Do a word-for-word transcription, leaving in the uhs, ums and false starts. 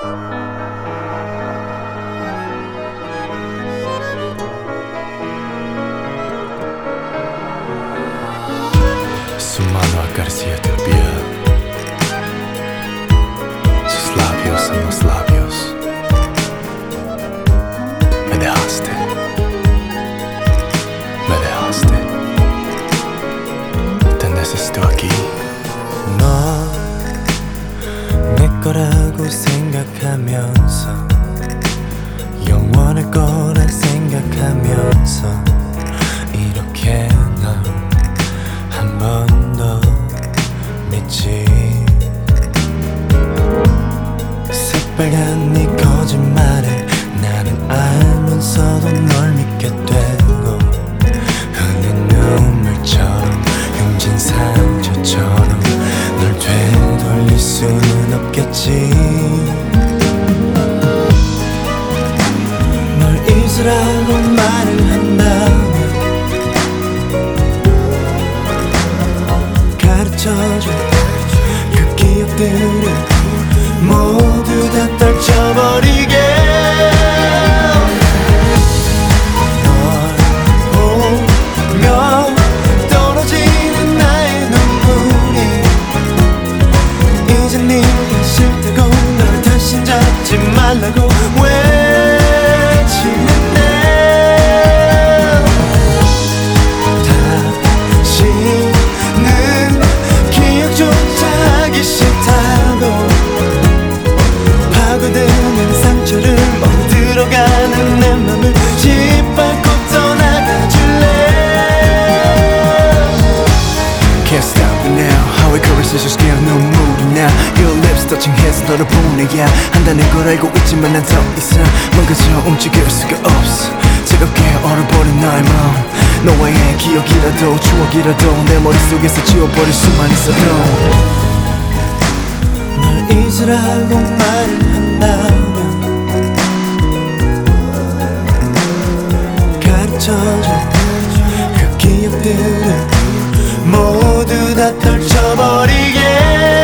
Su mano acaricia tu piel, sus labios en los labios. Me dejaste, me dejaste. Te necesito aquí. 너 내 거라고 생각하면서 영원할 거라 생각하면서 이렇게 널 한 번 더 믿지. 새빨간 네 거짓말에 나는 알면서도 널 믿게 되고 흘린 눈물처럼 흉진 상처처럼 널 되돌릴 수는 없겠지. 널 잊으라고 말을 한다면 가르쳐줘. 그 기억들을 모두 다 떨쳐버리게. 널 보며 떨어지는 나의 눈물이 이제 네가 싫다고 널 다신 잡지 말라고 외치는데 다시는 기억조차 하기 싫다고 파고드는 상처를 멍들어가는 내 맘을 짓밟고 떠나가줄래. Can't stop it now. How it caresses your skin, 눈물이 나. Your lips touching hands, 너를 보내야 한다는 걸 알고 있지만 난 더 이상 망가져 움직일 수가 없어. 차갑게 얼어버린 나의 마음, 너와의 기억이라도 추억이라도 내 머릿속에서 지워버릴 수만 있어도 널 잊으라고 말을 한다면 가르쳐줘. 그 기억들을 모두 다 떨쳐버리게.